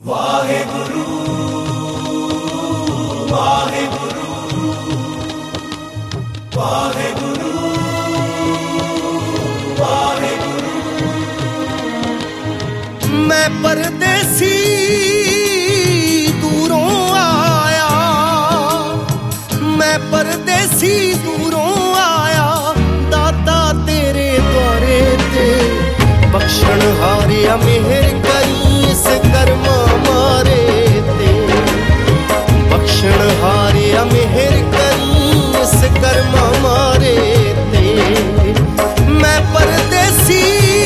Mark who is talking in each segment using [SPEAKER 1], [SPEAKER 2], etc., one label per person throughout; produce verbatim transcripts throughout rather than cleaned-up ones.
[SPEAKER 1] वाहेगुरु वाहेगुरु वाहेगुरु वाहेगुरु।
[SPEAKER 2] मैं परदेसी दूरों आया, मैं परदेसी दूरों आया, दाता तेरे द्वारे ते बख्शण हारिया मेहर करी इस कर्मा मारे ते, बख्शण हारिया मेहर करी इस कर्मा मारे ते। मैं परदेसी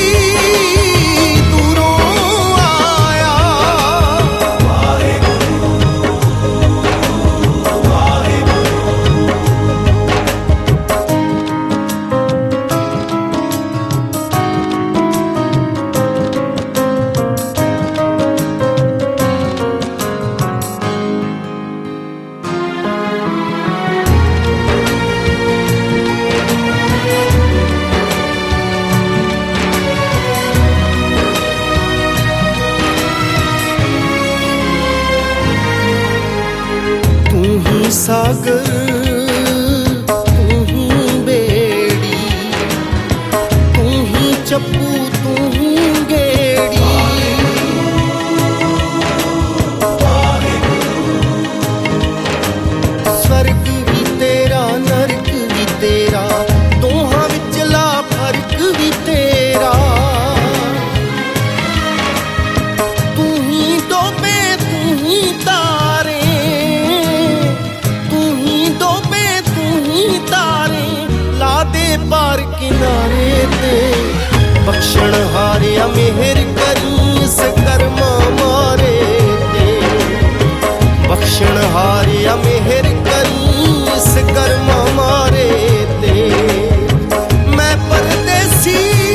[SPEAKER 2] सागर तू ही बेड़ी, तू ही चप्पू तू ही गेड़ी। स्वर्ग भी तेरा नरक भी तेरा, दोहां विचला फर्क भी तेरा। तू ही डोबे तू ही तारे, पार किनारे ते बख्शण हारिया मेहर करी इस कर्मा मारे ते, बख्शण हारिया मेहर करी इस कर्मा मारे ते। मैं परदेसी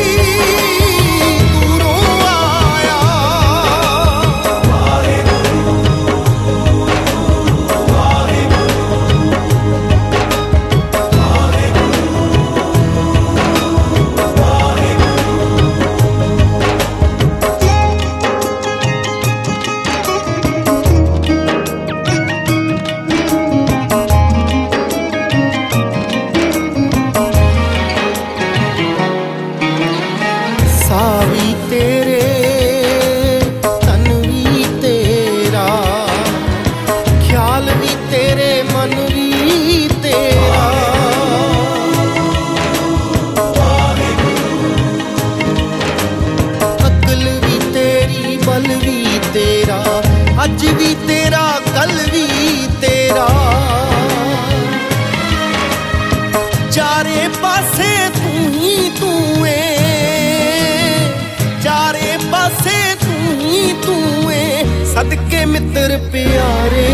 [SPEAKER 2] सावी तेरे तन भी तेरा, ख्याल भी तेरे मन भी तेरा। अकल भी तेरी बल भी तेरा, अज भी तेरा कल भी तेरा। चारे पासे तू ही तू है, चारे पासे तू ही तू है, सदके मित्र प्यारे